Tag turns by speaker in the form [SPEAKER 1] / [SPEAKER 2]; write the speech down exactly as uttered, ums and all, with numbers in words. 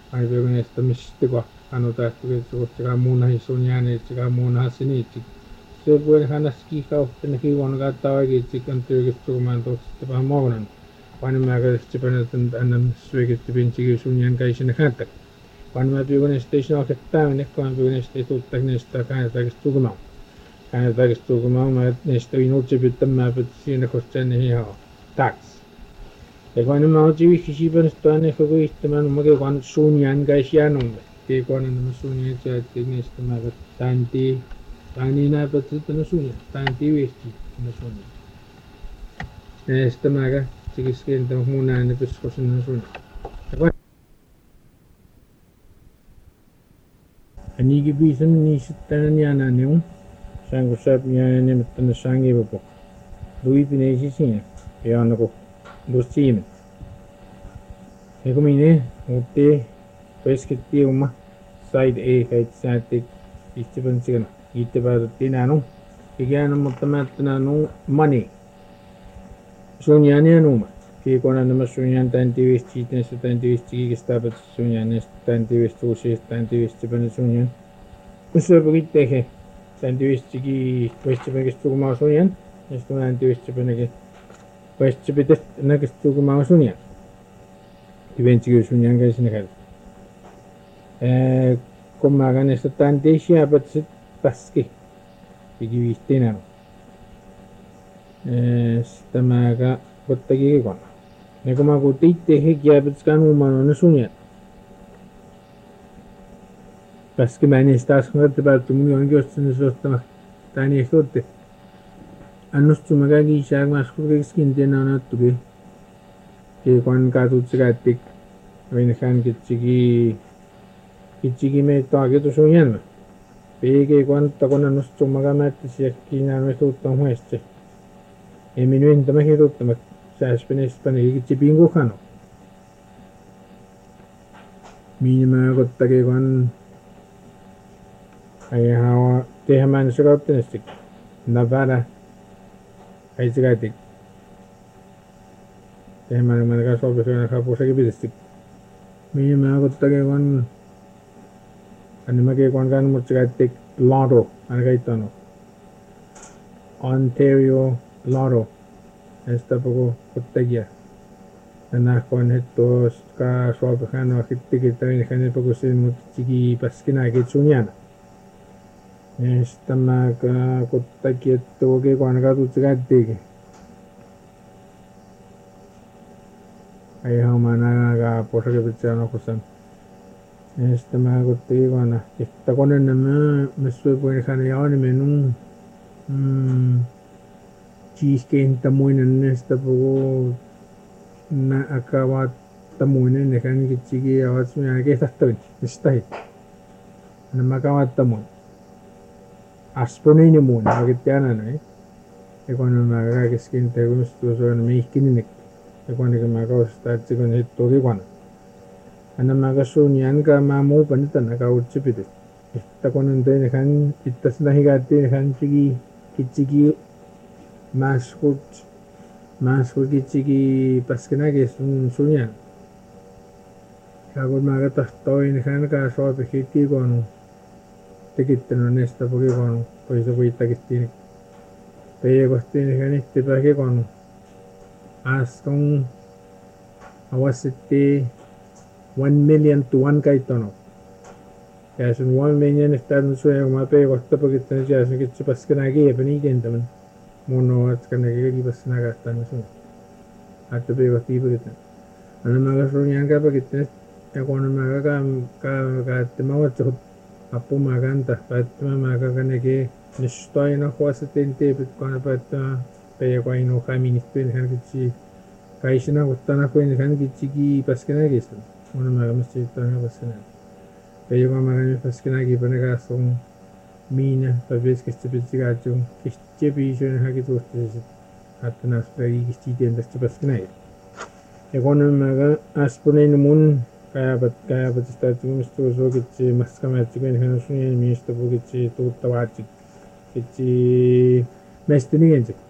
[SPEAKER 1] 아니 배우는 스타미시티고 아노다 그게 제가 모나히 소냐네 제가 모나하시니 sebuah hanaski kau tenaki wan gata wagi chicken tugi tuman to tiba mogonan wan maga chipana tan anam swegi tibin chigi sunyan kai shin khatak wan ma bigun station of ta ne kon bigun station tak ne sta kan tak stugma kan tak stugma ma ne sta ino chibit ma bit sin ko chen hi ha tax e wan ma ji wi shi ban sta ne ko wi timan ma ge wan sunyan kai shianung ke kon ne sunyan cha ne sta ma tanti Tanina betul sunya, tanti westi sunya. Esta maga, sikis kenta muna ne peskosin sunya. Apa? Ani gibi sen ni sitan ni ana ne un. Sangu sap ni ana ne metan sangi bopo. Dui pine si sinya. Ya ana ko dosim. Eko mine ote pesketi uma side A kait sate istipan sigan. Ite baruti nanu igyan mutamat nanu money sunyani anu ma ki kona nama sunyan tanti westi ten tanti westi ki stabat sunyan tanti westi usi tanti westi ban sunyan kusa bugite he tanti westi ki westi ban ki stugma sunyan esto tanti westi ban ki westi bitet na ki stugma sunyan ibenci ki sunyan ka sinakal eh kumagan esta tanti sia bat Paski pigi vistina esta maga bottagi kon ne kuma guti te he kya bitskan umano ne sunya paski mani estas ngat ba tumni ongi ostne sostama tani esote annus tumaga gi shag maskur ge skin de na tuge ke kon ka tu tsigatik wen khan ki chigi ki chigi me to age to sunyan Pege quanta con non sto magamente si accina no tutto questo e mi nuenta ma che tutto ma sai spene spene che ci bingo cano minima gotta che con ai hawa te haman sirot nestik navara ai sigatik te haman man ga so besona ka posa che bidestik minima gotta che con Animake kwan kan murchagatik lotto anagaitano Ontario lotto esta poco kottagia ana kon hetto ka swab khano khitti ki tawin khane poco sin mutchigi paskina ke chunyana esta ma ka kottagia to ke kwan ka tu chagatik ai ha mana ga posa ke bichano kusan Esta me agoté gana. Esta con el nama me supe poner janeado ni menú. Cheesecake tamuin en esta poco na acaba tamuin en dejan que chiqui ahora se me que está estoy. Está ahí. No me acaba tamuin. Aspone ni mun. Lo que te hagan, ¿no? Y cuando me agarra que skin te gusta eso no me skin ni. Y cuando que me acabo estar chico en esto que cuando ana maga sunyan ka mamu panita na ka uchipite esta konente ne kan ittas nahi gate ne kan chigi kichigi maskut maskut kichigi paskena ke sun sunyan kagot maga tastoy ne kan ka so pe khiti konu tikit no nesta poke konu poisa poita kitini pe gostine kan itte pa ke konu aston awasite one million to one kaitono. Ya son one million está en su ma pe costa porque tiene ya son que chupas que na que pani que entan mono at que na que que pas na gasta no son at pe costi porque ana maga son yang ka porque tiene ya cuando maga ka ka ka te maga chu apu maga anta pat maga ka ne que ne estoy no juasa tente con pat pe ko ino camini spin han que chi kaishina gustana ko ne han que chi pas que na que Una maga mesti tanga pasena. Pero como maga me paskena ki panega son mina, pabes que este pizziga chung, que este piso en haki tu este atnas pagi que este tienda este paskena. E cuando maga aspone no mun kaya bat kaya bat sta tu mesto so que che maskama che ben hanu sunya mi sto porque che tu tawati que che mesti ni gente.